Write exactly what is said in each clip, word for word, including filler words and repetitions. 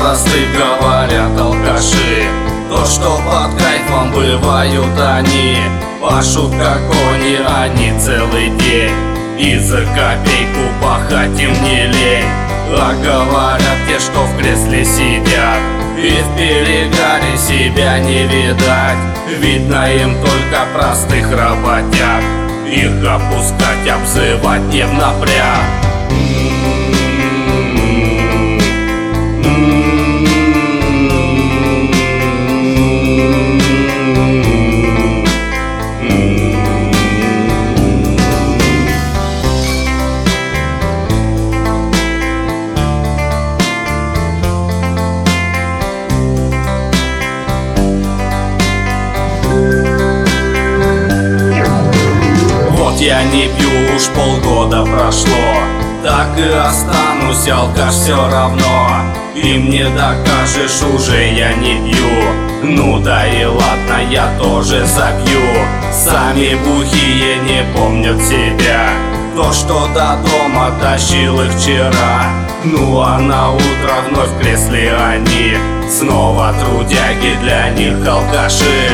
простых, говорят алкаши. То, что под кайфом бывают они, пашут как кони они целый день, и за копейку пахать им не лень. А говорят те, что в кресле сидят, и в перегаре себя не видать. Видно им только простых работяг, их опускать, обзывать не в напряг. Я не пью, уж полгода прошло, так и останусь алкаш все равно. Им не докажешь, уже я не пью. Ну да и ладно, я тоже запью. Сами бухие не помнят себя, то, что до дома тащил их вчера. Ну а на утро вновь в кресле они, снова трудяги, для них алкаши.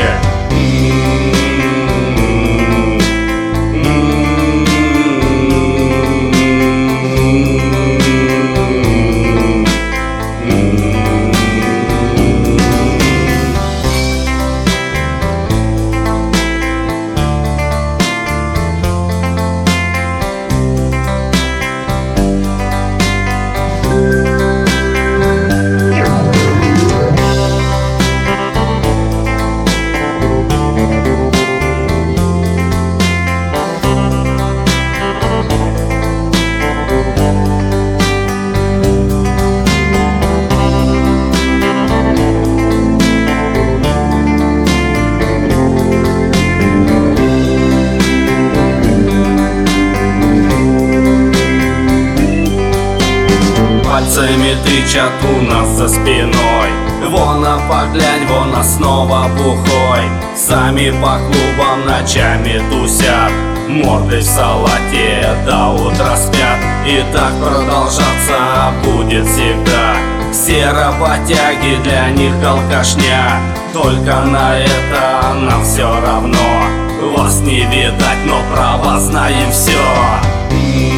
Пальцами тычат у нас за спиной, вон а поглянь, вон а снова бухой. Сами по клубам ночами тусят, мордой в салате до утра спят. И так продолжаться будет всегда. Все работяги, для них алкашня, только на это нам все равно. Вас не видать, но про вас знаем все.